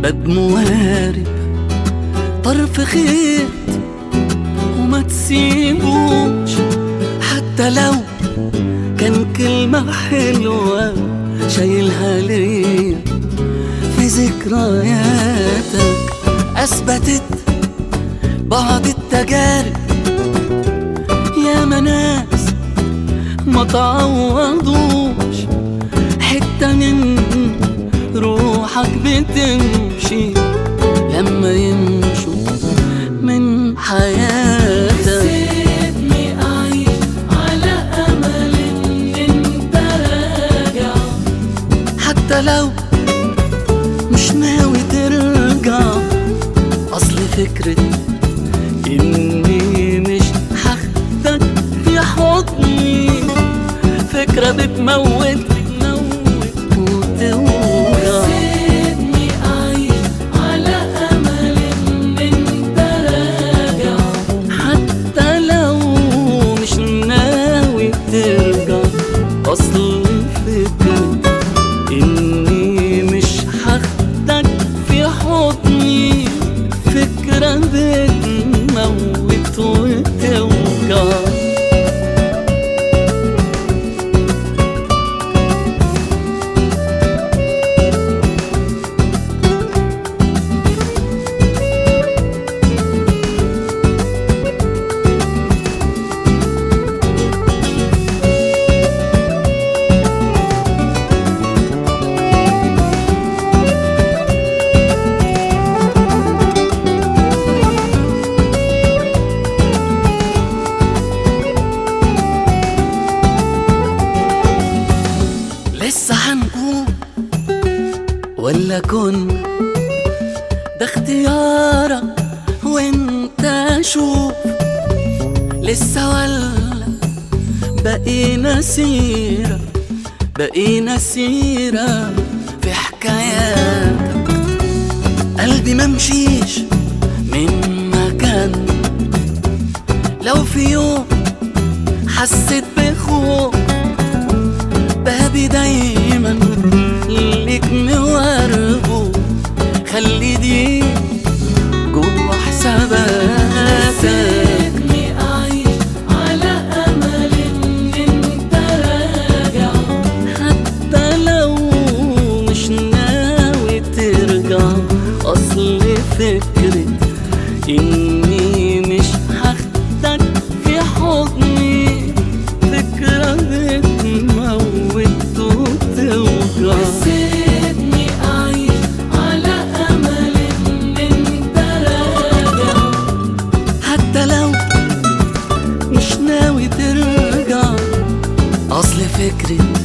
موارب طرف خيط وما تسيبوش، حتى لو كان كلمة حلوة شايلها ليا في ذكرياتك. أثبتت بعض التجارب يا ناس ما تعوضوش، حتة من روحك بتمشي لما يمشوا من حياتك. سيبني أعيش على أمل إن أنت راجع، حتى لو مش ناوي ترجع. أصل فكرة إني مش هاخدك في حضني فكرة بتموت وتوجع. سيبني أعيش على أمل إن أنت راجع، حتى لو مش ناوي ترجع. أصل فكرة إني مش هاخدك في حضني فكرة بتموت وتوجع. لسه هنكون ولا كنا، ده اختيارك وانت شوف. لسه ولا بقينا سيرة في حكاياتك. قلبي ممشيش من مكان لو في يوم حسيت بخوف. بابي دايما ليك مواربه، خلي دي جوا حساباتك. سيبني أعيش على أمل إن أنت راجع، حتى لو مش ناوي ترجع. أصل فكرة إني مش هاخدك في حضني فكرة بتموت وتوجع. سيبني أعيش على أمل إن أنت راجع، حتى لو مش ناوي ترجع. أصل فكرة